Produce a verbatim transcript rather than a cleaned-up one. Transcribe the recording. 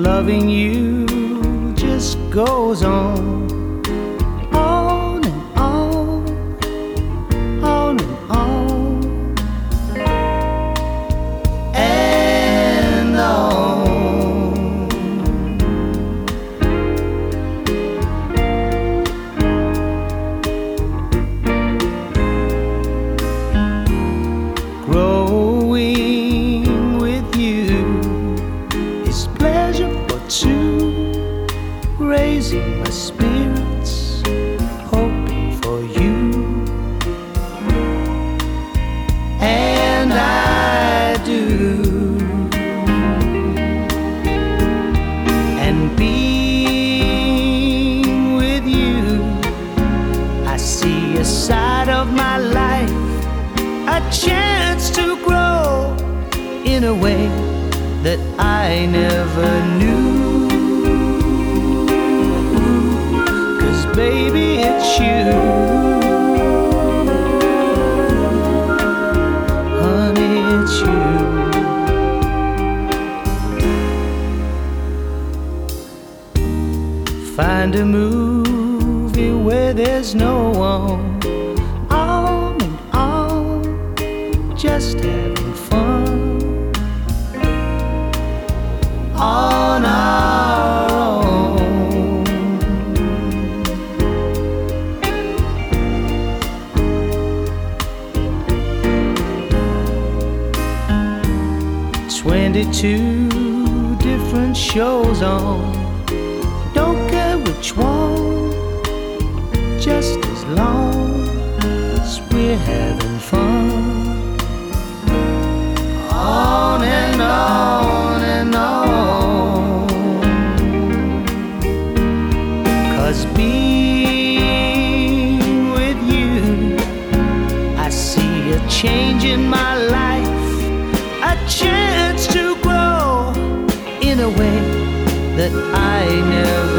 loving you just goes on, on and on, on and on, and on. Growing with you is pleasure for two, raising my spirits, hoping for you. And I do. And being with you, I see a side of my life, a chance to grow in a way that I never knew. 'Cause baby, it's you, honey, it's you. Find a movie where there's no one, arm in arm, just having fun on our own. Twenty-two different shows on, don't care which one, just as long as we're having fun. On and on and on. 'Cause being with you, I see a change in my life, a chance to grow in a way that I never